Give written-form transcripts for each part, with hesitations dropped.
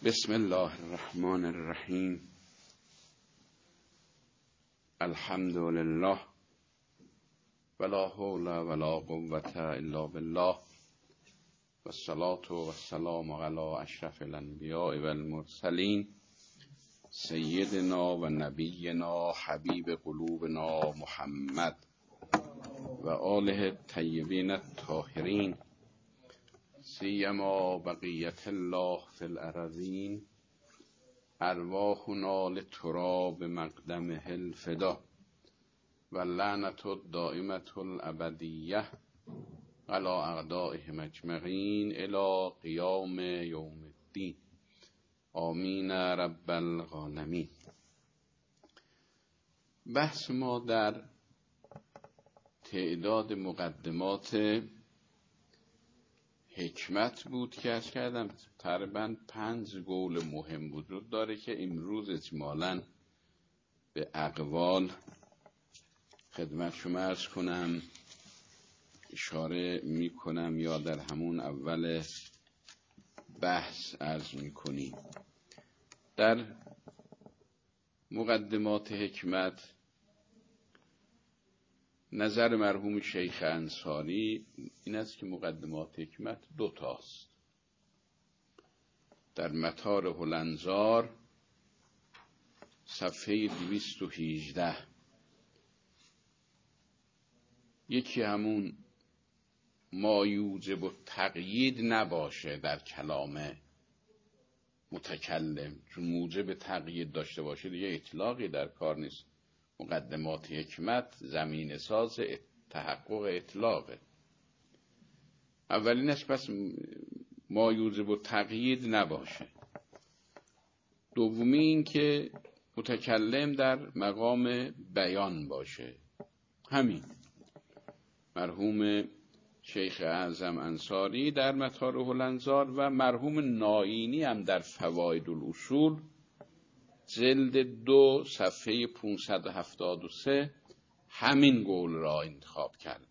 بسم الله الرحمن الرحیم. الحمد لله ولا حول ولا قوة الا بالله والصلاة والسلام علی اشرف الانبیاء والمرسلین سیدنا و نبینا حبیب قلوبنا محمد و آله الطیبین الطاهرین سیما بقیت الله فی الارضین ارواحنا لتراب مقدمه الفدا و لعنت الدائمة الابدیه علی اعدائهم اجمعین الی قیام یوم الدین آمین رب العالمین. بحث ما در تعداد مقدمات حکمت بود که عرض کردم تقریبا 5 قول مهم وجود داره که امروز اجمالاً به اقوال خدمت شما عرض کنم، اشاره میکنم یا در همون اول بحث عرض میکنیم. در مقدمات حکمت نظر مرحوم شیخ انصاری این است که مقدمات حکمت 2 تاست. در مطار هلنزار صفحه 218 یکی همون ما یوجب تقیید نباشه در کلام متکلم، چون موجب تقیید داشته باشه دیگه اطلاقی در کار نیست. مقدمات حکمت زمین ساز تحقق اطلاقه. اولینش پس ما یوجب تقیید نباشه. دومی این که متکلم در مقام بیان باشه. همین مرحوم شیخ اعظم انصاری در مطار هلنزار و مرحوم نائینی هم در فواید الاصول جلد 2 صفحه 573 همین قول را انتخاب کرده.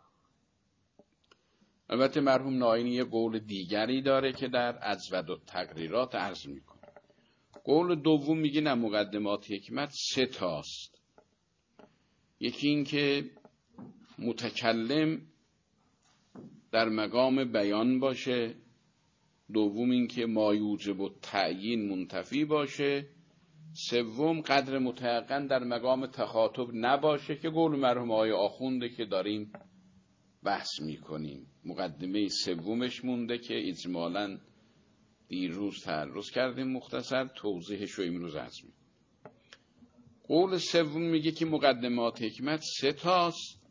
البته مرحوم نائینی یه قول دیگری داره که در اجود التقریرات عرض میکنه. قول دوم میگه نه، مقدمات حکمت 3 تاست. یکی این که متکلم در مقام بیان باشه، دوم این که ما یوجب التعیین منتفی باشه، سوم قدر متیقن در مقام تخاطب نباشه که قول مرحوم آقای آخونده که داریم بحث میکنیم. مقدمه سومش مونده که اجمالاً دیروز تعرض کردیم، مختصر توضیحش رو امروز عرض میکنیم. قول سوم میگه که مقدمات حکمت 3 تاست،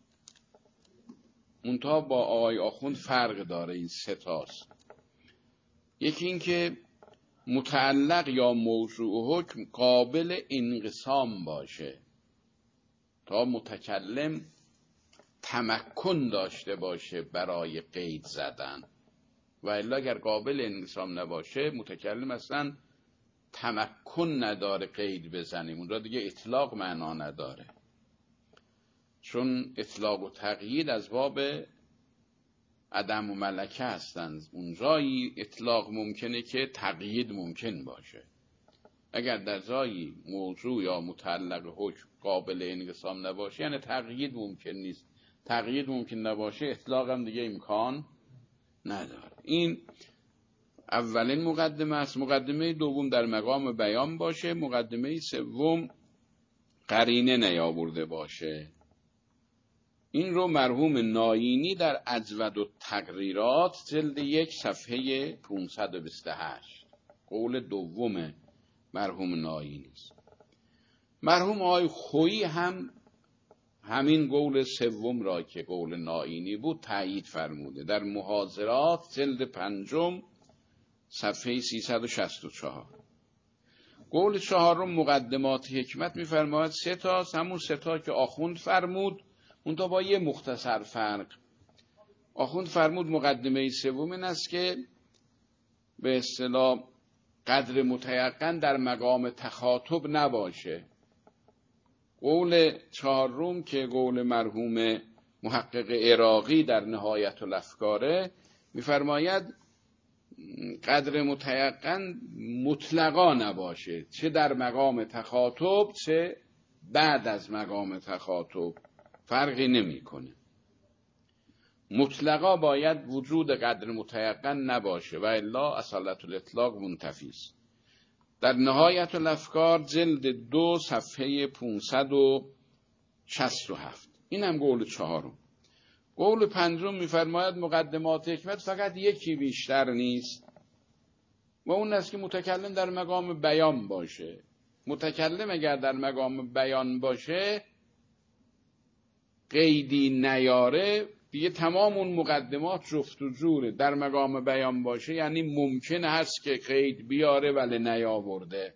منتها با آقای آخوند فرق داره. این 3 تاست. یکی این که متعلق یا موضوع حکم قابل انقسام باشه تا متکلم تمکن داشته باشه برای قید زدن، و الا اگر قابل انقسام نباشه متکلم اصلا تمکن نداره قید بزنیم، اون را دیگه اطلاق معنا نداره. چون اطلاق و تقیید از باب عدم و ملکه هستند. اونجایی اطلاق ممکنه که تقیید ممکن باشه. اگر در جایی موضوع یا متعلق حکم قابل انقسام نباشه یعنی تقیید ممکن نیست. تقیید ممکن نباشه اطلاق هم دیگه امکان نداره. این اولین مقدمه است. مقدمه دوم در مقام بیان باشه. مقدمه سوم قرینه نیاورده باشه. این رو مرحوم نائینی در اجود التقریرات جلد 1 صفحه 528 قول دوم مرحوم نائینی است. مرحوم آقای خویی هم همین قول سوم را که قول نائینی بود تایید فرموده در محاضرات جلد 5 صفحه 364. قول چهارم مقدمات حکمت می‌فرماید 3 تاست، همون 3 تا که آخوند فرمود، اون تا با یه مختصر فرق. آخوند فرمود مقدمه سوم این است که به اصطلاح قدر متیقن در مقام تخاطب نباشه. قول چهارم که قول مرحوم محقق عراقی در نهایت الافکاره می‌فرماید قدر متیقن مطلقا نباشه، چه در مقام تخاطب چه بعد از مقام تخاطب فرقی نمیکنه. مطلقا باید وجود قدر متیقن نباشه و الا اصالت الاطلاق منتفی است. در نهایت الافکار جلد 2 صفحه 567. این هم قول چهارم. قول پنجم میفرماید مقدمات حکمت فقط یکی بیشتر نیست و اون است که متکلم در مقام بیان باشه. متکلم اگر در مقام بیان باشه قیدی نیاره دیگه تمام اون مقدمات جفت و جوره. در مقام بیان باشه یعنی ممکن هست که قید بیاره ولی نیاورده.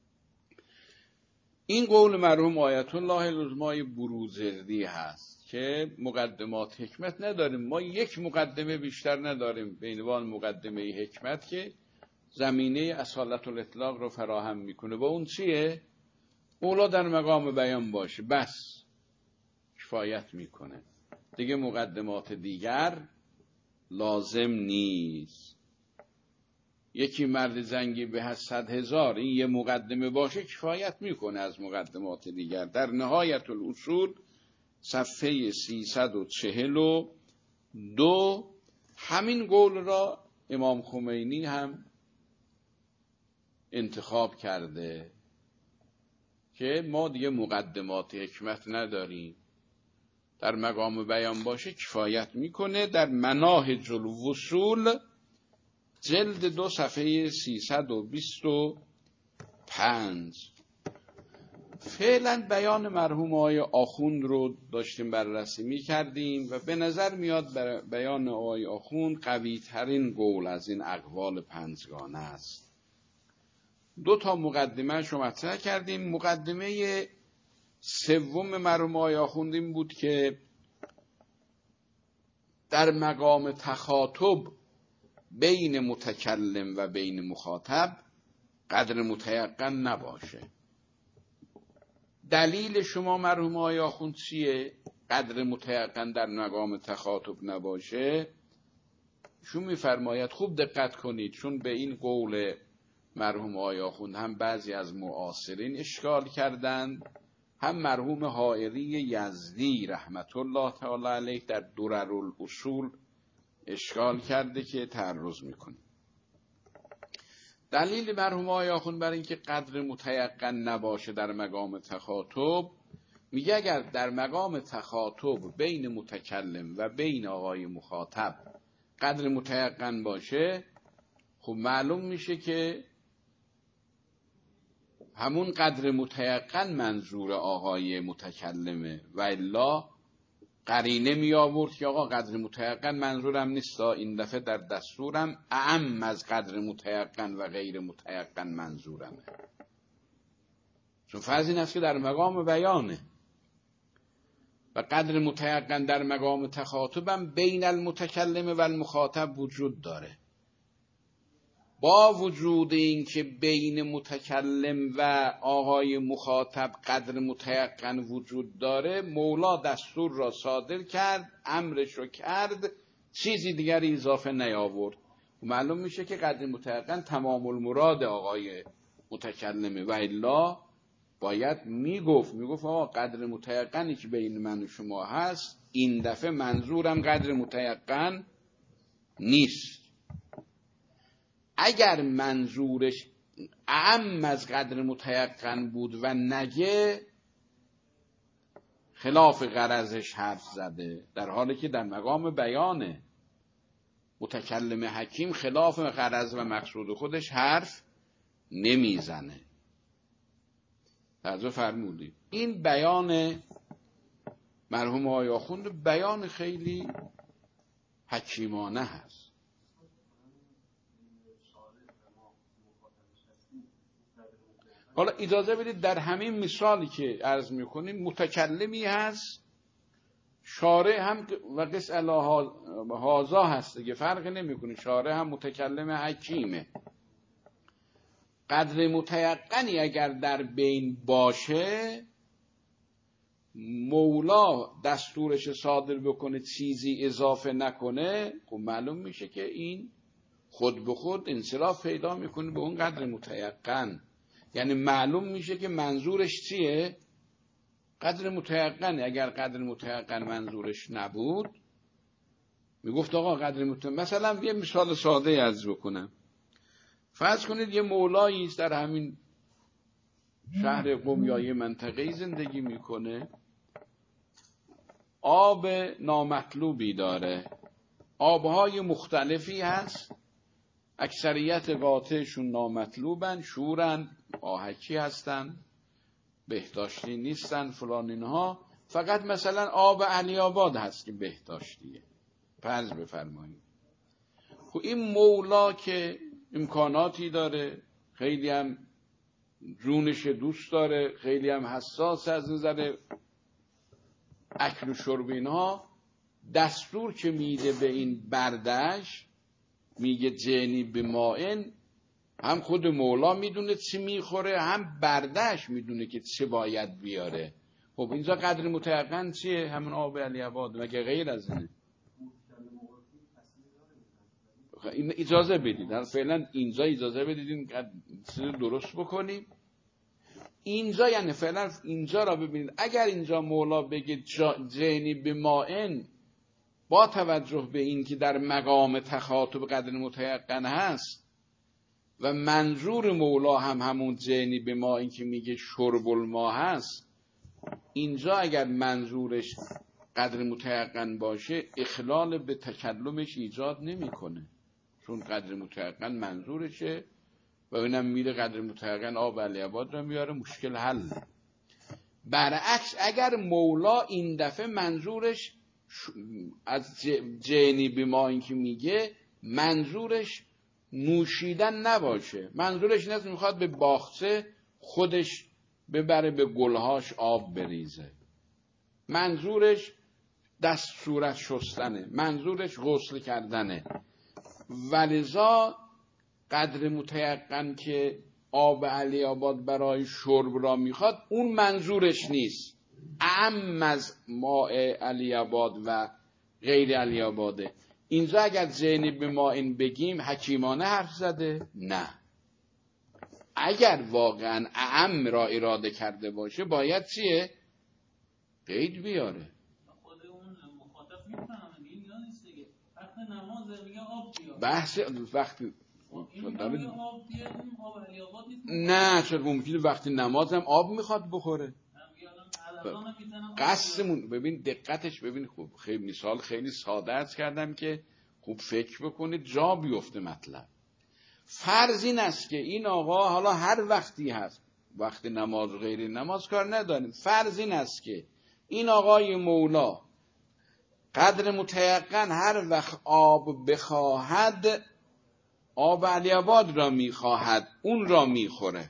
این قول مرحوم آیت الله العظمای بروجردی هست که مقدمات حکمت نداریم، ما یک مقدمه بیشتر نداریم به عنوان مقدمه حکمت که زمینه اصالت الاطلاق رو فراهم میکنه. و اون چیه؟ اولا در مقام بیان باشه بس کفایت میکنه، دیگه مقدمات دیگر لازم نیست. یکی مرد زنگی به 100,000 این یه مقدمه باشه کفایت میکنه از مقدمات دیگر. در نهایت الاصول صفحه 342 همین قول را امام خمینی هم انتخاب کرده که ما دیگه مقدمات حکمت نداریم، در مقام بیان باشه کفایت میکنه. در مناهج الوصول جلد 2 صفحه 325. فعلا بیان مرحوم آقای آخوند رو داشتیم بررسی میکردیم و به نظر میاد بیان آقای آخوند قوی ترین قول از این اقوال پنجگانه است. 2 تا مقدمه شو مطرح کردیم. مقدمه سوم مرحوم آقای آخوند این بود که در مقام تخاطب بین متکلم و بین مخاطب قدر متیقن نباشه. دلیل شما مرحوم آقای آخوند چیه؟ قدر متیقن در مقام تخاطب نباشه. شما میفرماید خوب دقت کنید، چون به این قول مرحوم آقای آخوند هم بعضی از معاصرین اشکال کردند، هم مرحوم حائری یزدی رحمت الله تعالی علیه در دررالاصول اشکال کرده که تعرض میکنه. دلیل مرحوم آقای آخوند برای اینکه قدر متیقن نباشه در مقام تخاطب، میگه اگر در مقام تخاطب بین متکلم و بین آقای مخاطب قدر متیقن باشه، خب معلوم میشه که همون قدر متیقن منظور آقای متکلمه و الا قرینه می آورد که آقا قدر متیقن منظورم نیست، این دفعه در دستورم اعم از قدر متیقن و غیر متیقن منظورمه. چون فرض این است که در مقام بیانه و قدر متیقن در مقام تخاطبم بین المتکلم و المخاطب وجود داره. با وجود این که بین متکلم و آقای مخاطب قدر متیقن وجود داره، مولا دستور را صادر کرد، امرش رو کرد، چیزی دیگری اضافه نیاورد. معلوم میشه که قدر متیقن تمام المراد آقای متکلمه و الا باید میگفت آقا قدر متیقنی که بین من و شما هست این دفعه منظورم قدر متیقن نیست. اگر منظورش اعم از قدر متیقن بود و نگه خلاف غرضش حرف زده، در حالی که در مقام بیانه. متکلم حکیم خلاف غرض و مقصود خودش حرف نمیزنه. توجه فرمودید. این بیان مرحوم آقای آخوند بیان خیلی حکیمانه هست. حالا اجازه بدید در همین مثالی که عرض میکنیم متکلمی هست، شارع هم و قس هازا هست دیگه، فرق نمیکنه، شارع هم متکلم حکیمه. قدر متیقنی اگر در بین باشه، مولا دستورش صادر بکنه چیزی اضافه نکنه، خب معلوم میشه که این خود به خود انصراف پیدا میکنه به اون قدر متیقن. یعنی معلوم میشه که منظورش چیه؟ قدر متیقنه. اگر قدر متیقن منظورش نبود میگفت آقا قدر متیقن. مثلا یه مثال ساده عرض بکنم. فرض کنید یه مولایی است در همین شهر قم یا یه منطقه‌ای زندگی میکنه، آب نامطلوبی داره، آبهای مختلفی هست، اکثریت قاطعشون نامطلوبن، شورن، آهکی هستن، بهداشتی نیستن، فلان اینها. فقط مثلا آب علی آباد هست که بهداشتیه. فرض بفرمایید خب این مولا که امکاناتی داره، خیلی هم جونش دوست داره، خیلی هم حساس از نظر اکل و شرب اینها، دستور که میده به این بردش، میگه جنی به مائن، هم خود مولا میدونه چی میخوره، هم بردش میدونه که چه باید بیاره. خب اینجا قدر متیقن چیه؟ همون آب علی آباد، مگه غیر از اینه؟ این اجازه بدید، فعلا اینجا اجازه بدید این چیز درست بکنیم. اینجا یعنی فعلا اینجا را ببینید. اگر اینجا مولا بگه جنی به مائن، با توجه به این که در مقام تخاطب قدر متیقن هست و منظور مولا هم همون جنی به ما این که میگه شرب الماء هست، اینجا اگر منظورش قدر متیقن باشه اخلال به تکلمش ایجاد نمیکنه، چون قدر متیقن منظورشه و اینم میره قدر متیقن آب علی آباد رو میاره، مشکل حل. برعکس اگر مولا این دفعه منظورش از جنی به ما این که میگه منظورش نوشیدن نباشه، منظورش این است میخواد به باغچه خودش ببره به گلهاش آب بریزه، منظورش دست صورت شستنه، منظورش غسل کردنه، ولذا قدر متیقن که آب علی آباد برای شرب را میخواد اون منظورش نیست، اعم از ماء علی آباد و غیر علی آباده. اینجا اگر ذهنی به ما این بگیم حکیمانه حرف زده؟ نه. اگر واقعا اعم را اراده کرده باشه باید چیه؟ قید بیاره. خود اون مخاطب میفهمه این نیست دیگه. وقت نماز میگه آب بیار. بحث وقتی این آب بیار اون آب علی آباد نیست. نه چون ممکنه وقتی نماز هم آب میخواد بخوره. قصمون ببین دقتش ببین خوب، خیلی مثال خیلی ساده عرض کردم که خوب فکر بکنید جا بیفته مطلب. فرض این است که این آقا حالا هر وقتی هست، وقت نماز و غیر نماز کار نداریم، فرض این است که این آقای مولا قدر متیقن هر وقت آب بخواهد آب علی آباد را میخواهد، اون را میخوره.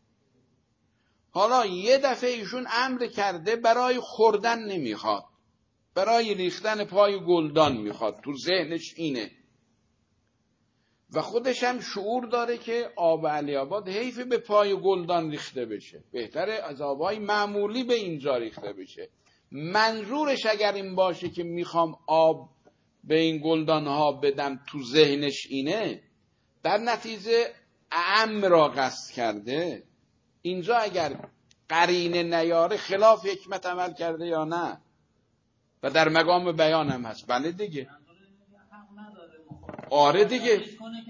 حالا یه دفعه ایشون امر کرده برای خوردن نمیخواد، برای ریختن پای گلدان میخواد، تو ذهنش اینه و خودش هم شعور داره که آب علی آباد حیف به پای گلدان ریخته بشه، بهتره از آبای معمولی به اینجا ریخته بشه. منظورش اگر این باشه که میخوام آب به این گلدان ها بدم، تو ذهنش اینه، در نتیجه اعم را قصد کرده. اینجا اگر قرینه نیاره خلاف حکمت عمل کرده یا نه، و در مقام بیان هم هست. بله دیگه، آره دیگه،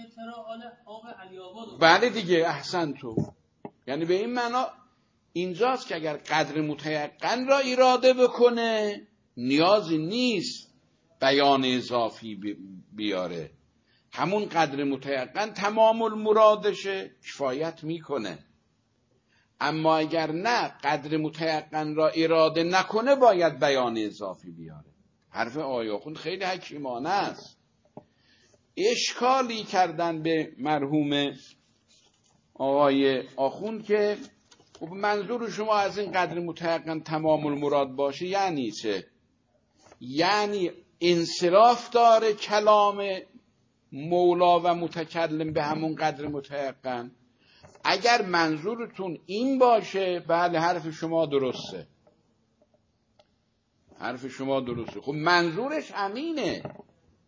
بله دیگه، احسن تو. یعنی به این معنا اینجاست که اگر قدر متیقن را اراده بکنه نیازی نیست بیان اضافی بیاره، همون قدر متیقن تمام المرادشه، کفایت میکنه. اما اگر نه قدر متیقن را اراده نکنه باید بیان اضافی بیاره. حرف آقای آخوند خیلی حکیمانه است. اشکالی کردن به مرحوم آقای آخوند که خب منظور شما از این قدر متیقن تمام المراد باشه یعنی چه؟ یعنی انصراف داره کلام مولا و متکلم به همون قدر متیقن؟ اگر منظورتون این باشه بله حرف شما درسته، حرف شما درسته. خب منظورش همینه.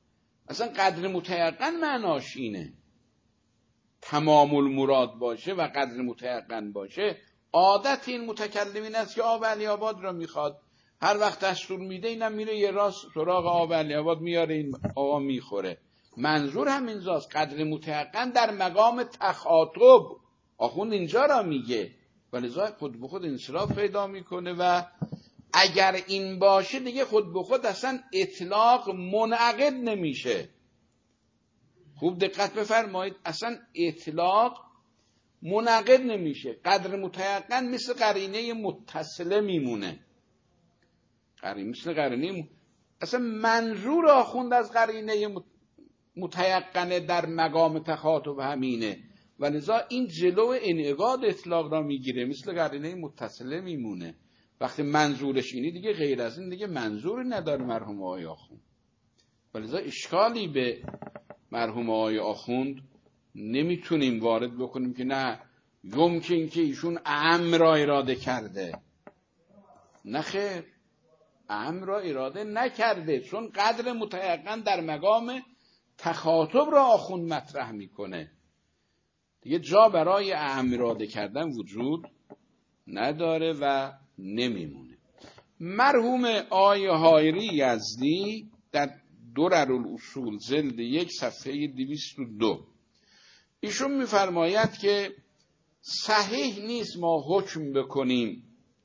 اصلا قدر متیقن معناش اینه، تمام المراد باشه و قدر متیقن باشه. عادت این متکلمین است که آب علی آباد را میخواد، هر وقت دستور میده اینم میره یه راست سراغ آب علی آباد میاره، این آقا میخوره. منظور همینجاست، قدر متیقن در مقام تخاطب. آخوند اینجا را میگه، ولذا خود به خود انصراف پیدا میکنه و اگر این باشه دیگه خود به خود اصلا اطلاق منعقد نمیشه. خوب دقت بفرمایید، اصلا اطلاق منعقد نمیشه. قدر متیقن مثل قرینه متصله میمونه، مثل قرینه اصلا منظور آخوند از قرینه متیقنه در مقام تخاطب همینه، ولذا این جلو انعقاد اطلاق را میگیره، مثل قرینه متصله میمونه. وقتی منظورش اینی دیگه غیر از این دیگه منظوری نداره مرحوم آقای آخوند. ولذا اشکالی به مرحوم آقای آخوند نمیتونیم وارد بکنیم که نه یمکن که ایشون اعم را اراده کرده. نه خیر، اعم را اراده نکرده، چون قدر متیقن در مقام تخاطب را آخوند مطرح میکنه، دیگه جا برای اعم اراده کردن وجود نداره و نمیمونه. مرحوم آقای حایری یزدی در دررالاصول جلد 1 صفحه 202 ایشون میفرماید که صحیح نیست ما حکم بکنیم،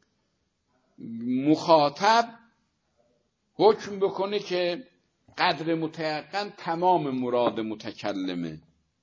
مخاطب حکم بکنه که قدر متیقن تمام مراد متکلمه.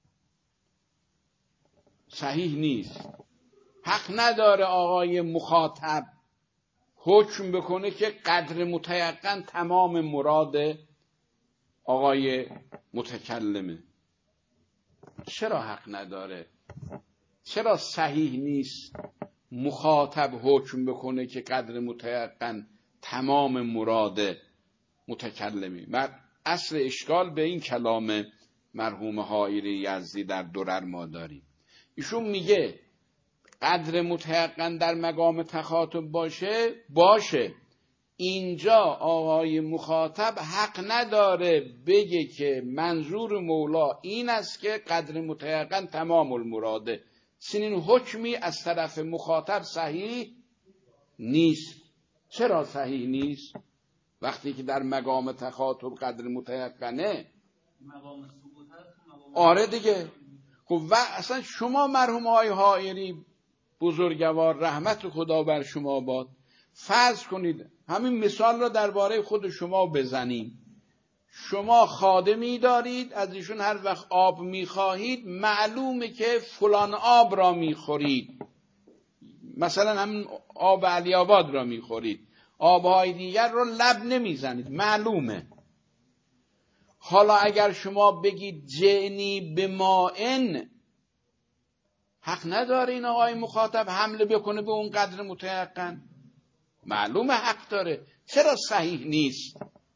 صحیح نیست، حق نداره آقای مخاطب حکم بکنه که قدر متیقن تمام مراد آقای متکلمه. چرا حق نداره؟ چرا صحیح نیست مخاطب حکم بکنه که قدر متیقن تمام مراد متکلمی؟ اصل اشکال به این کلام مرحوم حایری یزدی در درر ما داریم. ایشون میگه قدر متیقن در مقام تخاطب باشه اینجا آقای مخاطب حق نداره بگه که منظور مولا این است که قدر متیقن تمام المراده. چنین حکمی از طرف مخاطب صحیح نیست. چرا صحیح نیست؟ وقتی که در مقام تخاطب قدر متیقنه. آره دیگه. خب و اصلا شما مرحوم آقای حایری بزرگوار رحمت خدا بر شما باد، فرض کنید همین مثال را درباره خود شما بزنیم. شما خادمی دارید، از ایشون هر وقت آب میخواهید معلومه که فلان آب را میخورید، مثلا همین آب علی آباد را میخورید، آبهای دیگر را لب نمیزنید، معلومه. حالا اگر شما بگید جئنی بمائن، حق نداره این آقای مخاطب حمله بکنه به اون قدر متیقن؟ معلومه حق داره. چرا صحیح نیست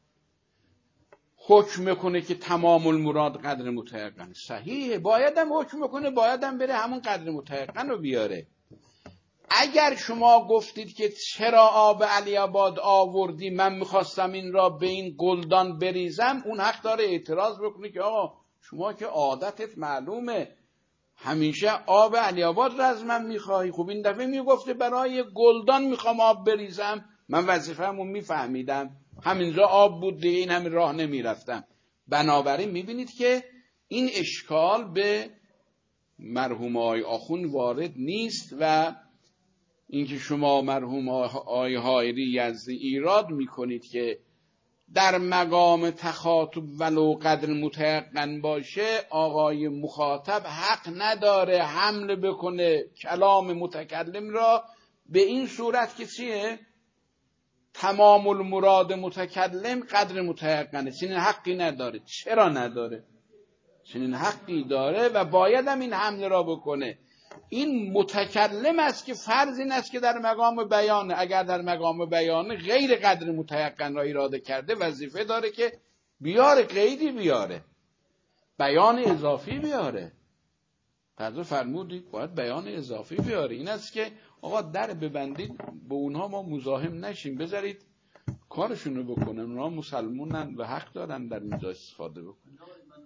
حکم کنه که تمام المراد قدر متیقن؟ صحیحه، بایدم حکم کنه، بایدم بره همون قدر متیقن رو بیاره. اگر شما گفتید که چرا آب علی آباد آوردی، من میخواستم این را به این گلدان بریزم، اون حق داره اعتراض بکنه که آقا شما که عادتت معلومه همیشه آب علی آباد را از من میخواهی، خب این دفعه میگفته برای گلدان میخوام آب بریزم، من وظیفه‌مو میفهمیدم، همینجا آب بود دیگه، این همین راه نمیرفتم. بنابراین میبینید که این اشکال به مرحوم آقای آخوند وارد نیست و اینکه شما مرحوم آقای حایری یزدی ایراد میکنید که در مقام تخاطب ولو قدر متیقن باشه آقای مخاطب حق نداره حمله بکنه کلام متکلم را به این صورت که چیه؟ تمام المراد متکلم قدر متیقنه. چنین حقی نداره. چرا نداره؟ چنین حقی داره و باید هم این حمله را بکنه. این متکلم است که فرض این است که در مقام بیانه، اگر در مقام بیانه غیر قدر متیقن را اراده کرده وظیفه داره که بیاره، قیدی بیاره، بیان اضافی بیاره. فرض فرمودید باید بیان اضافی بیاره. این است که آقا در ببندید، به اونها ما مزاحم نشیم، بذارید کارشونو بکنن، اونا مسلمونن و حق دارن در اینجا استفاده بکنن.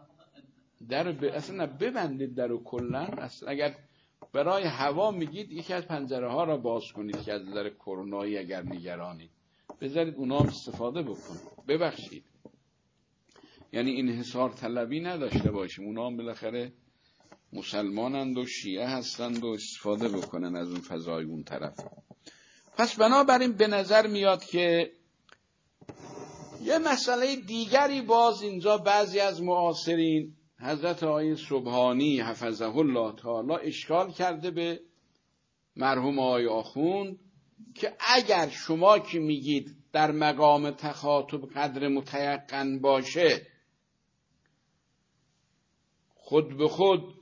اصلا ببندید درو کلن. اصلا اگر برای هوا میگید یکی از پنجره ها را باز کنید که از نظر کرونایی اگر نگرانید، بذارید اونا هم استفاده بکنن. ببخشید، یعنی انحصار طلبی نداشته باشیم، اونا هم بالاخره مسلمانند و شیعه هستند و استفاده بکنن از اون فضای اون طرف. پس بنابراین به نظر میاد که یه مسئله دیگری باز اینجا بعضی از معاصرین، حضرت آقای سبحانی حفظه الله تعالی، اشکال کرده به مرحوم آقای آخوند که اگر شما که میگید در مقام تخاطب قدر متیقن باشه، خود به خود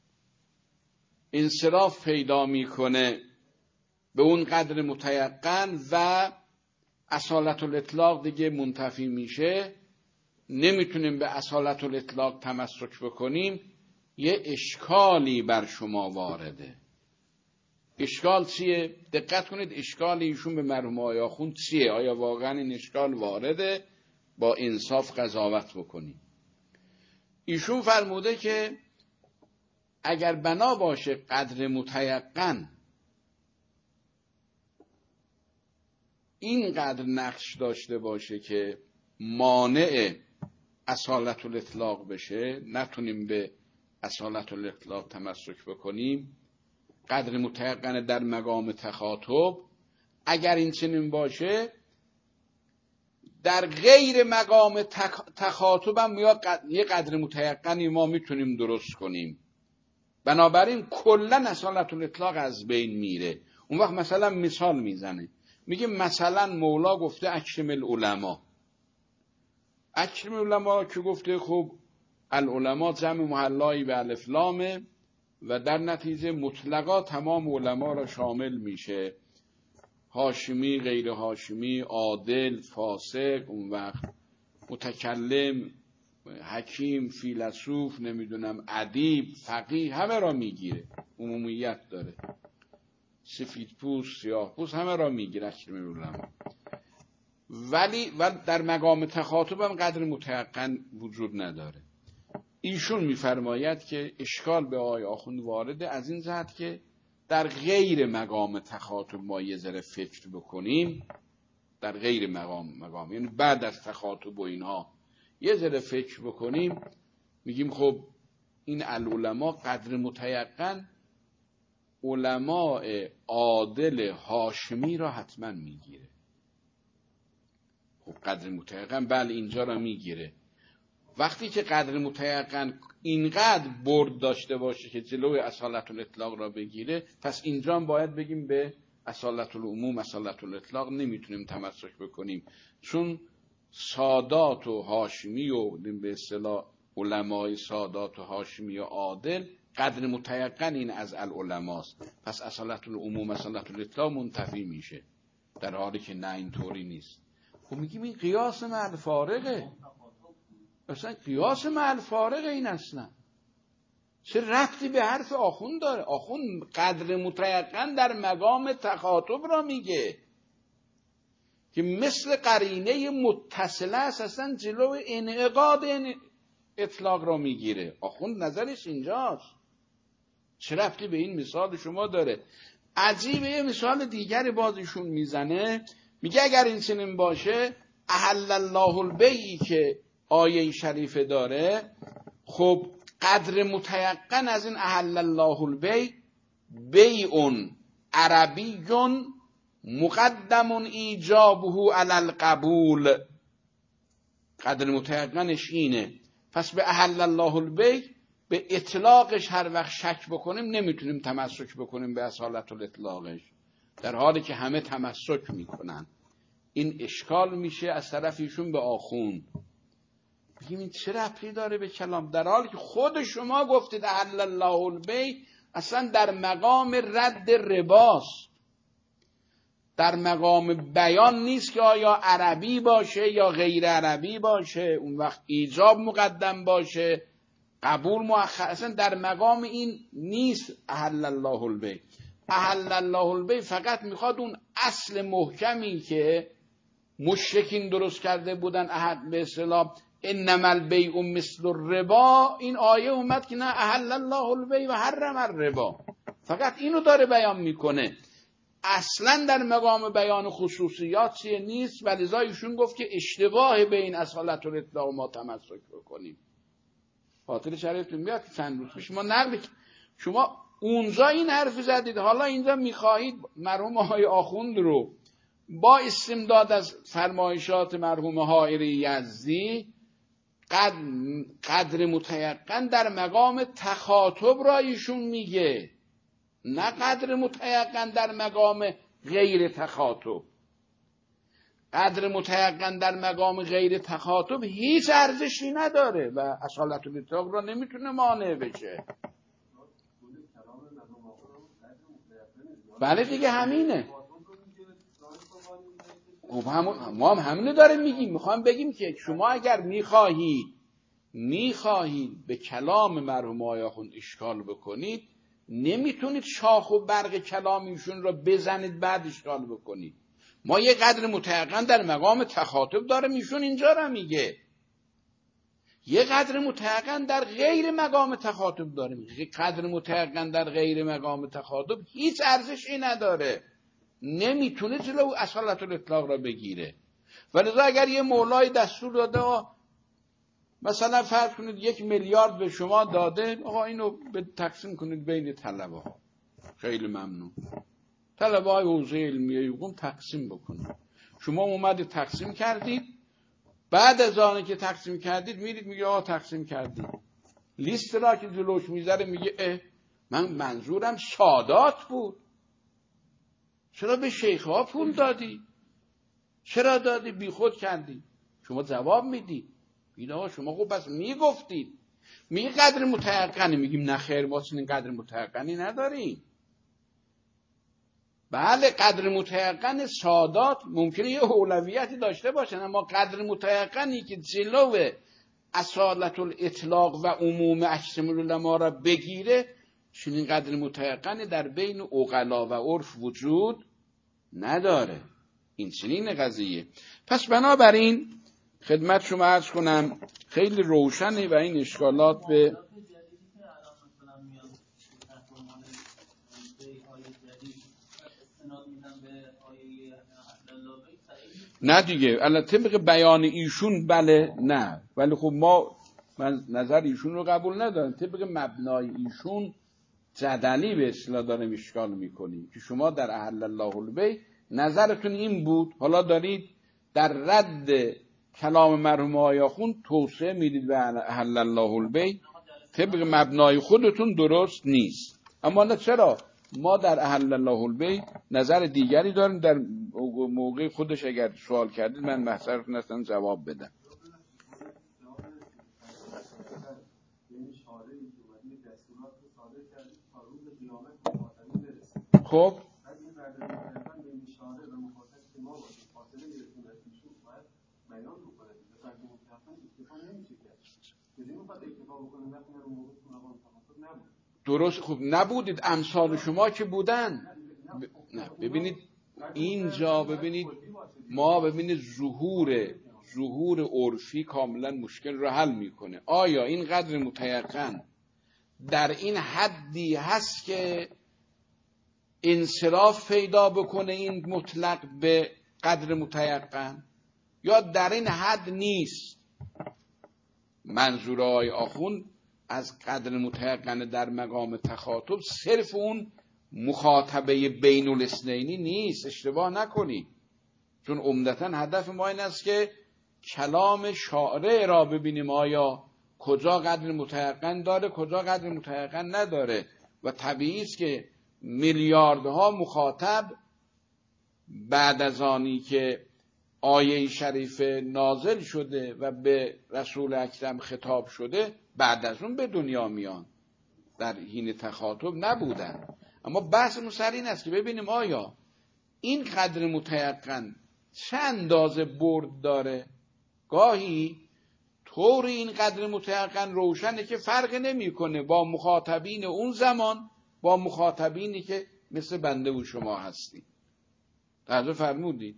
انصراف پیدا میکنه به اون قدر متیقن و اصالت الاطلاق دیگه منتفی میشه، نمیتونیم به اصالت الاطلاق تمسک بکنیم، یه اشکالی بر شما وارده. اشکال چیه؟ دقت کنید، اشکال ایشون به مرحوم آقای آخوند چیه؟ آیا واقعا این اشکال وارده؟ با انصاف قضاوت بکنیم. ایشون فرموده که اگر بنا باشه قدر متیقن اینقدر نقش داشته باشه که مانع اصالت الاطلاق بشه، نتونیم به اصالت الاطلاق تمسک بکنیم، قدر متیقن در مقام تخاطب، اگر این چنین باشه در غیر مقام تخاطب هم یه قدر متیقنی ما میتونیم درست کنیم. بنابراین کلن اصالت الاطلاق از بین میره. اون وقت مثلا مثال میزنه، میگه مثلا مولا گفته اکرم العلماء. اکرم العلماء که گفته خب العلماء جمع محلایی به الف لامه و در نتیجه مطلقا تمام علما را شامل میشه، هاشمی، غیر هاشمی، عادل، فاسق، اون وقت متکلم، حکیم، فیلسوف، نمیدونم ادیب، فقیه، همه را میگیره، عمومیت داره، سفید پوست، سیاه پوست، همه را میگیره اکرم العلماء. ولی در مقام تخاطب هم قدر متیقن وجود نداره. ایشون میفرماید که اشکال به آقای آخوند وارده از این جهت که در غیر مقام تخاطب ما یه ذره فکر بکنیم، در غیر مقام یعنی بعد از تخاطب و اینها یه ذره فکر بکنیم، میگیم خب این العلماء قدر متیقن علماء عادل هاشمی را حتما میگیره. خب قدر متیقن بله اینجا را میگیره. وقتی که قدر متیقن اینقدر برد داشته باشه که جلوی اصالت الاطلاق را بگیره، پس اینجا هم باید بگیم به اصالت العموم، اصالت الاطلاق نمیتونیم تمسک بکنیم، چون سادات و هاشمی و به اصطلاح علمای سادات و هاشمی و عادل قدر متیقن این از العلماست، پس اصالت العموم، اصالت الاطلاق منتفی میشه، در حالی که نه اینطوری نیست. خب میگیم این قیاس مع الفارقه، اصلا قیاس مع الفارقه این اصلا چه ربطی به حرف آخوند داره؟ آخوند قدر متیقن در مقام تخاطب را میگه که مثل قرینه متصله است، اصلا جلو انعقاد اطلاق را میگیره. آخوند نظرش اینجاست، چه ربطی به این مثال شما داره؟ عجیبه. یه مثال دیگری بازشون میزنه، میگه اگر این چنین باشه احل الله البیع که آیه شریفه داره، خب قدر متیقن از این احل الله البیع بیع عربی مقدم ایجابه علی القبول، قدر متیقنش اینه. پس به احل الله البیع به اطلاقش هر وقت شک بکنیم نمیتونیم تمسک بکنیم به اصالت الاطلاقش، در حالی که همه تمسک میکنن. این اشکال میشه از طرف ایشون به آخوند. بگیم این چه ربطی داره به کلام، در حالی که خود شما گفتید احل الله البیع اصلا در مقام رد رباست، در مقام بیان نیست که آیا عربی باشه یا غیر عربی باشه، اون وقت ایجاب مقدم باشه قبول مؤخر، اصلا در مقام این نیست. احل الله البیع، احل الله البیع فقط میخواد اون اصل محکمی که مشرکین درست کرده بودن عهد به اصطلاح انما البیع مثل الربا، این آیه اومد که نه احل الله البیع و حرم الربا، فقط اینو داره بیان میکنه، اصلا در مقام بیان خصوصیات چیه نیست. و لذا ایشون گفت که اشتباه بین اصالت الاطلاق ما تمسک بکنیم. خاطر شریفتون میاد که چند روز پیش ما نقل، شما اونجا این حرف زدید، حالا اینجا میخواهید مرحوم آقای آخوند رو با استمداد از فرمایشات مرحوم حائری یزدی قدر متیقن در مقام تخاطب را ایشون میگه، نه قدر متیقن در مقام غیر تخاطب. قدر متیقن در مقام غیر تخاطب هیچ ارزشی نداره و اصالت الاطلاق را نمیتونه مانع بشه. بله دیگه همینه. خب ما هم همینه داریم میگیم. میخوام بگیم که شما اگر میخواهید به کلام مرحوم آقای آخوند اشکال بکنید، نمیتونید شاخ و برگ کلامیشون را بزنید بعد اشکال بکنید. ما یه قدر متیقن در مقام تخاطب داره ایشون اینجا را میگه، یه قدر متیقن در غیر مقام تخاطب داره میگه. قدر متیقن در غیر مقام تخاطب هیچ ارزشی نداره، نمیتونه جلو اصالت الاطلاق را بگیره. ولذا اگر یه مولای دستور داده مثلا فرض کنید 1 میلیارد به شما داده، آقا اینو تقسیم کنید بین طلبه ها، خیلی ممنون، طلبه های حوزه علمیه حقوق تقسیم بکنید. شما اومدید تقسیم کردید، بعد از آنه که تقسیم کردید میرید میگه آقا تقسیم کردید، لیست را که جلوش میذاره میگه من منظورم سادات بود، چرا به شیخ ها پول دادی؟ چرا دادی؟ بی خود کردی. شما جواب میدی اینا شما خب بس میگفتید می قدر متیقنی، میگیم نه خیر ما چنین قدر متیقنی نداریم. بله قدر متیقن سادات ممکنه یه اولویتی داشته باشه، اما قدر متیقنی که جلو اصالت الاطلاق و عموم اجسام العلماء را بگیره، چنین قدر متیقنی در بین عقلا و عرف وجود نداره. این چنین قضیه. پس بنابراین خدمت شما عرض کنم خیلی روشنه و این اشکالات به نه دیگه البته طبق بیان ایشون بله نه، ولی خب من نظر ایشون رو قبول ندارم. طبق مبنای ایشون جدلی به اصطلاح داریم اشکال میکنیم که شما در احل الله البیع نظرتون این بود، حالا دارید در رد کلام مرحوم آقای آخوند توسعه میدید به احل الله البیع. طبق مبنای خودتون درست نیست. اما نه چرا ما در احل الله البیع نظر دیگری داریم. در موقع خودش اگر سوال کردید من محضرتون هستم جواب بدم. خب درست خوب نبودید امثال شما که بودن. نه ببینید اینجا ببینید ما ببینید ظهور عرفی کاملا مشکل رو حل میکنه. آیا این قدر متیقن در این حدی هست که انصراف پیدا بکنه این مطلق به قدر متیقن، یا در این حد نیست؟ منظور آقای آخوند از قدر متیقن در مقام تخاطب صرف اون مخاطبه بین الاثنینی نیست، اشتباه نکنید، چون عمدتاً هدف ما این است که کلام شارع را ببینیم آیا کجا قدر متیقن داره کجا قدر متیقن نداره. و طبیعی است که میلیاردها مخاطب بعد از آنی که آیه شریف نازل شده و به رسول اکرم خطاب شده بعد از اون به دنیا میان، در حین تخاطب نبودن. اما بحث سر این است که ببینیم آیا این قدر متیقن چه اندازه برد داره. گاهی طور این قدر متیقن روشنه که فرق نمیکنه با مخاطبین اون زمان با مخاطبینی که مثل بنده و شما هستید. توجه فرمودید؟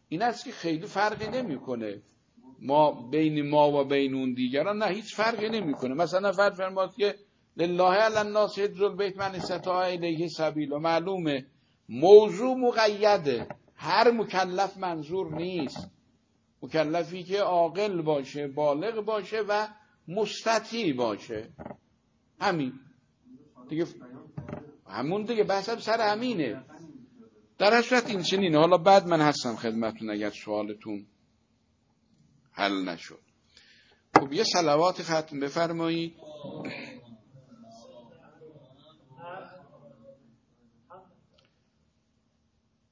این است که خیلی فرقی نمیکنه ما بین ما و بین اون دیگران، نه هیچ فرقی نمیکنه. مثلا فرض فرمایید که لله علی الناس حج البیت من استطاع الیه سبیل، و معلومه موضوع مقیده، هر مکلف منظور نیست، مکلفی که عاقل باشه، بالغ باشه و مستطیع باشه، همین دیگه، همون دیگه بحثم سر همینه. در هر صورت این چنینه. حالا بعد من هستم خدمتتون اگر سوالتون حل نشد. خب یه صلوات ختم بفرمایید.